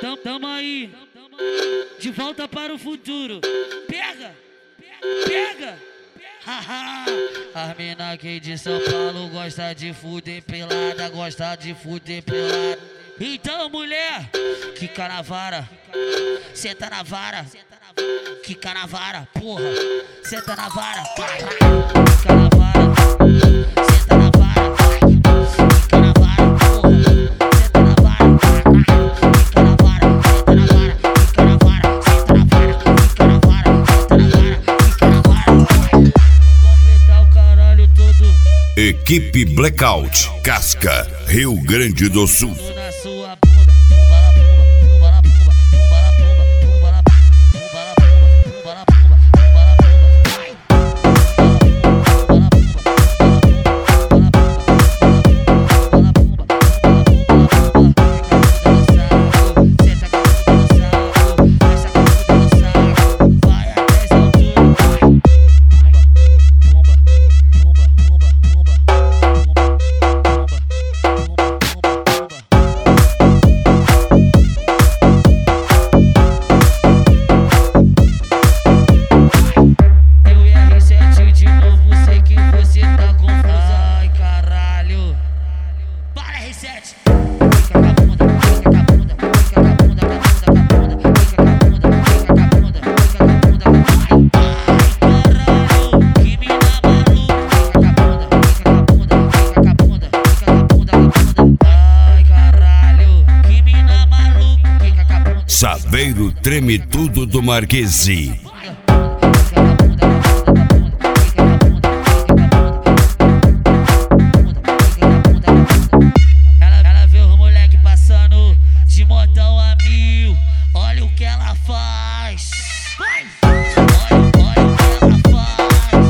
Tamo aí, de volta para o futuro. Pega, pega. Haha. As mina aqui de São Paulo gosta de fuder pelada, gosta de fuder pelada. Então, mulher, quica na vara, senta na vara, quica na vara, porra, senta na vara, quica na vara, senta na vara, quica na vara, porra, senta na vara, quica na vara, senta na vara, quica na vara, senta na vara, quica na vara, senta na vara, quica na vara. Completar o caralho todo. Equipe Blackout, Casca, Rio Grande do Sul. Sua bunda, pumba la pumba, pumba la pumba, pumba la pumba, pumba la pumba la pumba, pumba la pumba, pumba la pumba, vai. Saveiro treme tudo do Marquesi. Ela vê os moleque passando de motão a 1000. Olha o que ela faz. Vai! Olha o que ela faz.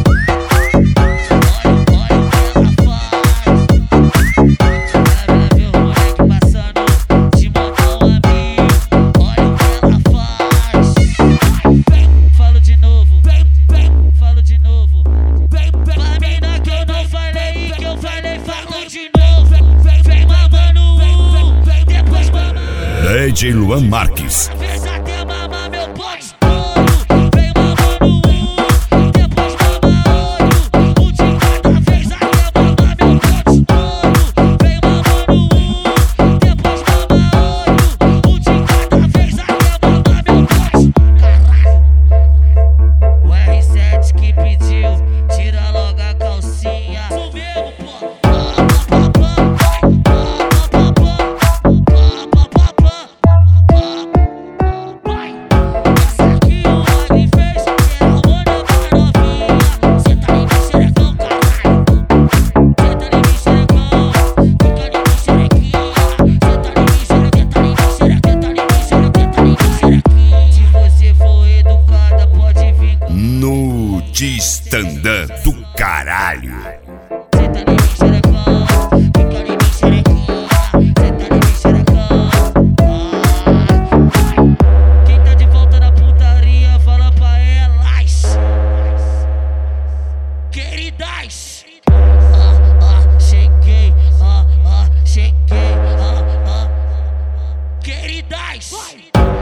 Olha o que ela faz. Ela vê os moleque passando de motão a 1000. Olha o que ela faz. Falo de novo. Falo de novo. Pra mina que eu não falei, que eu falei, falo de novo. Vem mamando depois mama. DJ Luan Marques. Fez até mamar meu pote todo. Vem mamando depois mama olho. O de cada vez até mamar meu pote todo. Vem mamando depois mama olho. O de cada vez até mamar meu pote. Caralho. O R7 que pediu, tira logo a calcinha. Isso mesmo, pô. No de stand-up do caralho. Senta em mim, xerecão, fica em mim, xerequinha. Senta em mim, xerecão. Quem tá de volta na putaria, fala pra elas. Queridas. Cheguei, cheguei. Queridas.